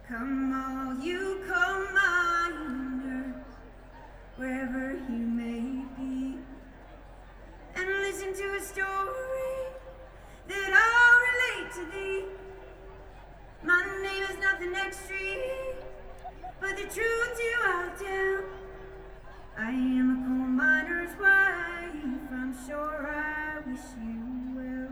Come all you coal miners, wherever you may be, and listen to a story that I'll relate to thee. My name is nothing extreme, but the truth you I'll tell. I am a coal miner's wife, I'm sure I wish you well.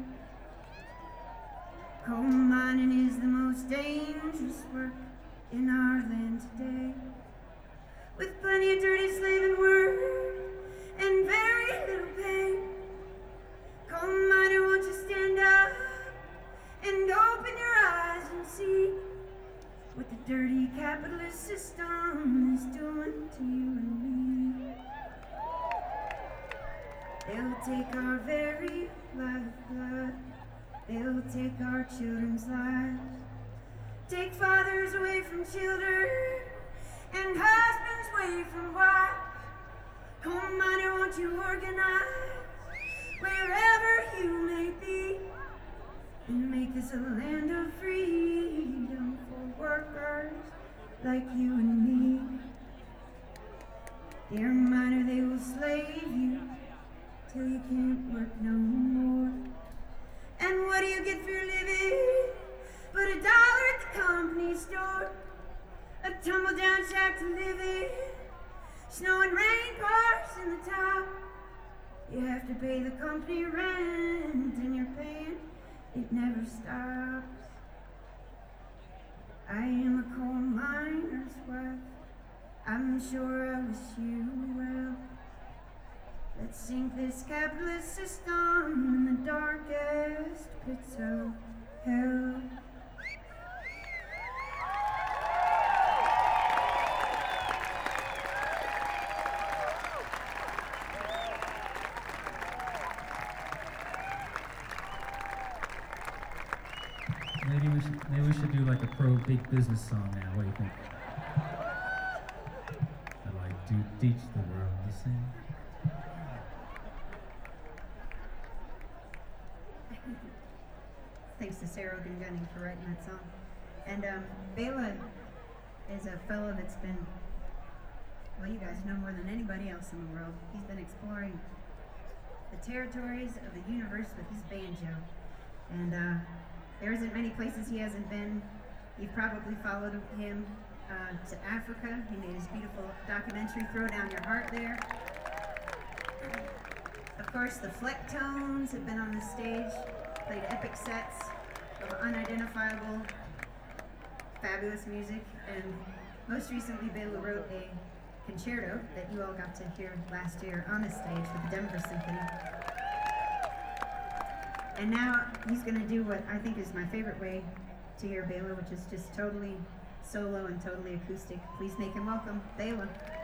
Coal mining is the most dangerous work in our land today, with plenty of dirty slaving work and very little pay. Coal miner, won't you stand up and open your eyes and see what the dirty capitalist system is doing to you and me? They'll take our very lifeblood, they'll take our children's lives, take fathers away from children and husbands away from wives. Coal miner, won't you organize wherever you may be, and make this a land of freedom for workers like you and me. Dear miner, they will slave you till you can't work no more. And what do you get for your living but $1 at the company store? A tumble-down shack to live in, snow and rain pours in the top. You have to pay the company rent, and you're paying, it never stops. I am a coal miner's wife, I'm sure I wish you well. Let's sink this capitalist system in the darkest pits of hell. Maybe we should do like a pro big business song now. What do you think? I'd like to teach the world to sing. Thanks to Sarah Gungunny for writing that song. And Bela is a fellow that's been, well, you guys know more than anybody else in the world. He's been exploring the territories of the universe with his banjo. And there isn't many places he hasn't been. You've probably followed him to Africa. He made his beautiful documentary, Throw Down Your Heart, there. Of course, the Flecktones have been on the stage, played epic sets of unidentifiable, fabulous music, and most recently Bela wrote a concerto that you all got to hear last year on the stage with the Denver Symphony. And now he's going to do what I think is my favorite way to hear Bela, which is just totally solo and totally acoustic. Please make him welcome, Bela.